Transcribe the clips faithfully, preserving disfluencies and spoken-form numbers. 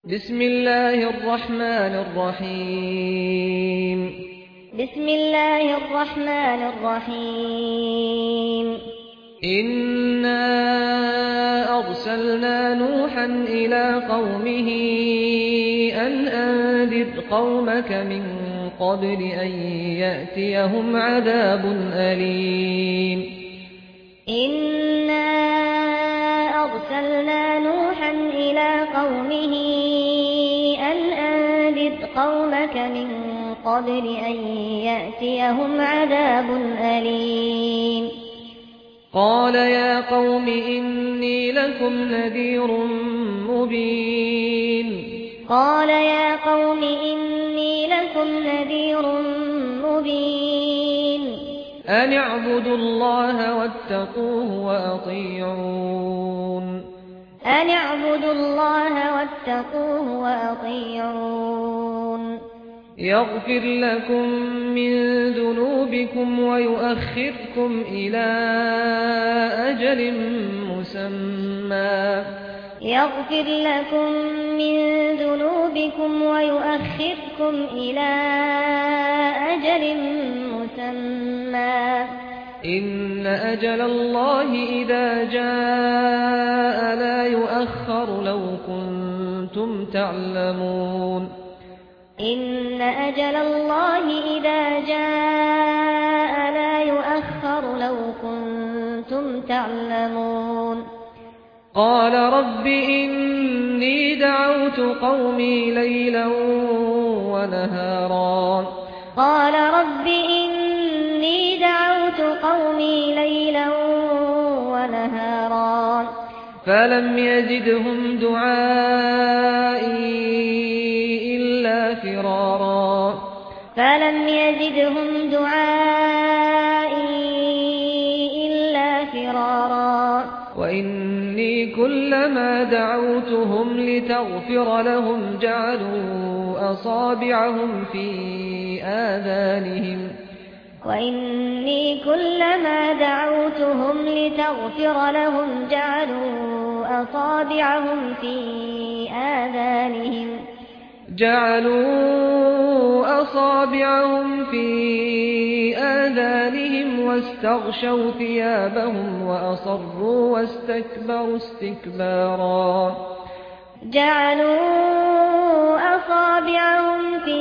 بسم الله الرحمن الرحيم بسم الله الرحمن الرحيم إنا أرسلنا نوحا إلى قومه أن أنذر قومك من قبل أن يأتيهم عذاب أليم إنا أرسلنا نوحا إلى قومه أن أنذر قومك من قبل أن يأتيهم عذاب أليم قال يا قوم إني لكم نذير مبين قال يا قوم إني لكم نذير مبين أن اعبدوا الله واتقوه وأطيعون أن اعبدوا الله واتقوه وأطيعون يغفر لكم من ذنوبكم ويؤخركم إلى أجل مسمى يغفر لكم من ذنوبكم ويؤخركم إلى أجل مسمى إن أجل الله إذا جاء لا يؤخر لو كنتم تعلمون إن أجل الله إذا جاء لا يؤخر لو كنتم تعلمون قال رب إني دعوت قومي ليلا ونهارا قال رب إني دعوت قومي ليلا ونهارا فلم يزدهم دعائي إلا فرارا فلم يزدهم دعائي إلا فرارا وإني كلما دعوتهم لتغفر لهم جعلوا أصابعهم في آذانهم وإني كلما دعوتهم لتغفر لهم جعلوا أصابعهم في آذانهم جعلوا أصابعهم في آذانهم واستغشوا ثيابهم وأصروا واستكبروا استكبارا جعلوا أصابعهم في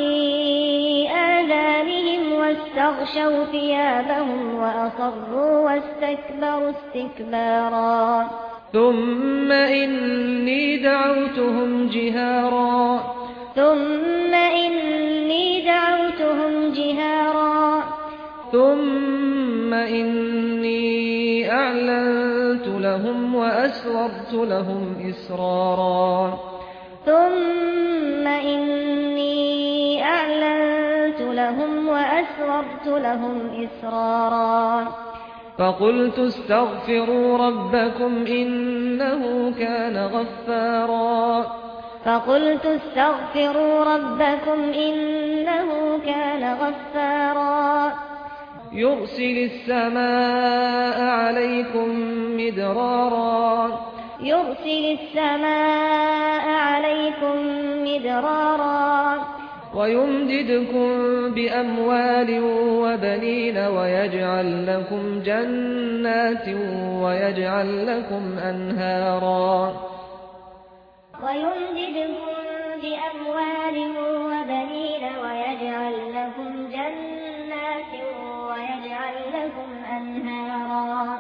آذانهم واستغشوا ثيابهم وأصروا واستكبروا استكبارا ثم إني دعوتهم جهارا ثم إني دعوتهم جهارا ثم إني أعلنت لهم وأسررت لهم إسرارا ثم إني أعلنت لهم وأسررت لهم إسرارا فقلت استغفروا ربكم إنه كان غفارا فقلت استغفروا ربكم إنه كان غفارا يرسل السماء عليكم مدرارا يرسل السماء عليكم مدرارا ويمددكم بأموال وبنين ويجعل لكم جنات ويجعل لكم أنهارا ويمددكم بأموال وبنين ويجعل لكم جنات ويجعل لكم أنهارا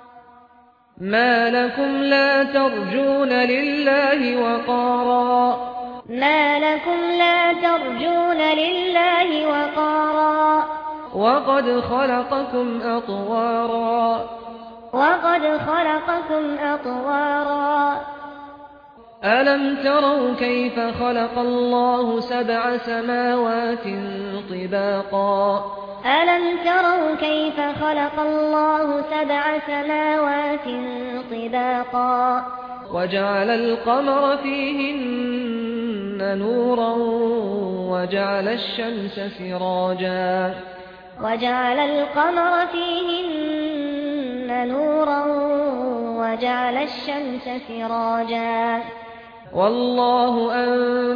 ما لكم لا ترجون لله وقارا ما لكم لا ترجون لله وقارا وقد خلقكم أطوارا وقد خلقكم أطوارا ألم تروا كيف خلق الله سبع سماوات طباقا ألم تروا كيف خلق الله سبع سماوات طباقا وجعل القمر فيهن نورا وجعل الشمس سراجا وجعل القمر فيهن نورا وجعل الشمس سراجا والله أنزل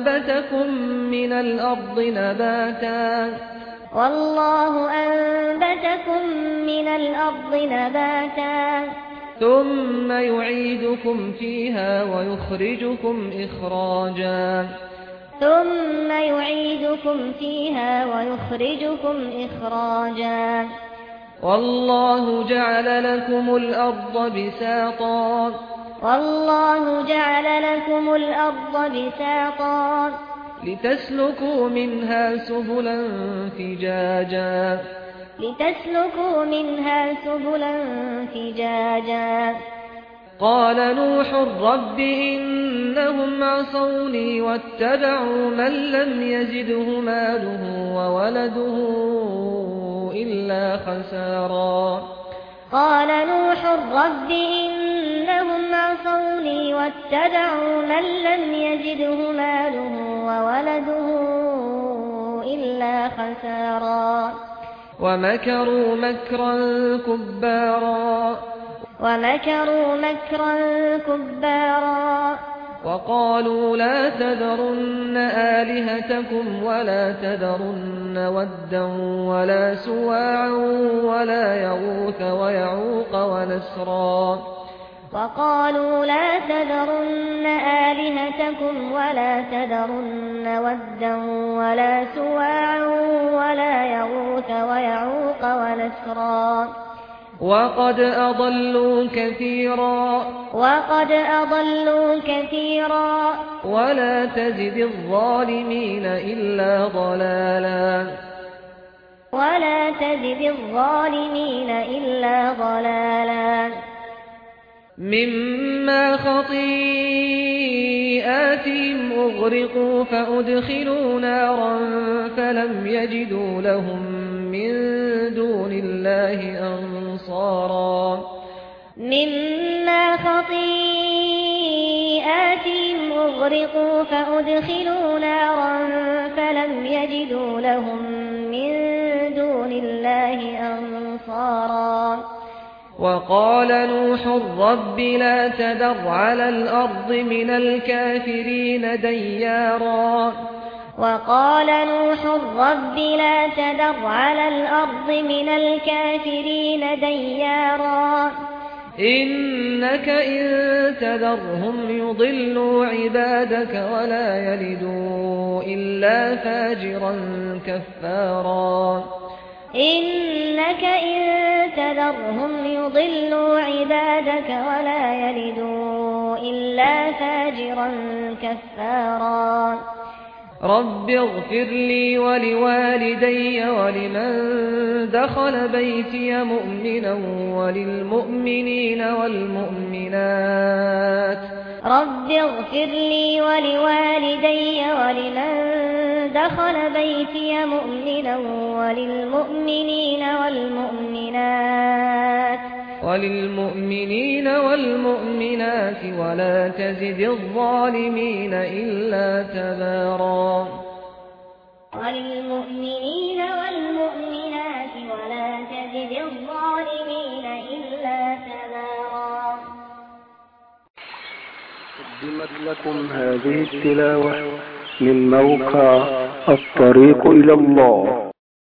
أنبتكم من الأرض نباتا والله أنبتكم من الأرض نباتا ثم يعيدكم فيها ويخرجكم إخراجا ثم يعيدكم فيها ويخرجكم إخراجا والله جعل لكم الأرض بساطا والله جعل لكم الأرض بساطا لتسلكوا منها سبلا فجاجا لتسلكوا منها سبلا فجاجا قال نوح رب إنهم عصوني واتبعوا من لم يزده ماله وولده إلا خسارا قال نوح رب إنهم عصوني واتبعوا من لم يزده ماله وولده إلا خسارا ومكروا مكرا كبارا ومكروا مكرا كبارا وقالوا لا تذرن آلهتكم ولا تذرن ودا ولا سواعا ولا يغوث ويعوق ونسرا وقالوا لا تذرن آلهتكم ولا تذرن ودا ولا سواعا ولا يغوث ويعوق ونسرا وقد أضلوا كثيرا وقد أضلوا كثيرا ولا تزد الظالمين إلا ضلالا ولا تزد الظالمين إلا ضلالا مما خطيئاتهم أغرقوا فأدخلوا نارا فلم يجدوا لهم من دون الله أنصارا مما خطيئاتهم أغرقوا فأدخلوا نارا فلم يجدوا لهم من دون الله أنصارا وقال نوح رب لا تذر على الأرض من الكافرين ديارا وقال نوح رب لا تذر على الأرض من الكافرين ديارا إنك إن تذرهم يضلوا عبادك ولا يلدوا إلا فاجرا كفارا إنك إن تذرهم يضلوا عبادك ولا يلدوا إلا فاجرا كفارا رب اغفر لي ولوالدي ولمن دخل بيتي مؤمنا وللمؤمنين والمؤمنات رب اغفر لي ولوالدي ولمن دخل بيتي مؤمنا وللمؤمنين والمؤمنات وللمؤمنين والمؤمنات ولا تزد الظالمين إلا تبارا وللمؤمنين والمؤمنات ولا تزد الظالمين إلا تبارا. قدمت لكم هذه التلاوة من موقع الطريق إلى الله.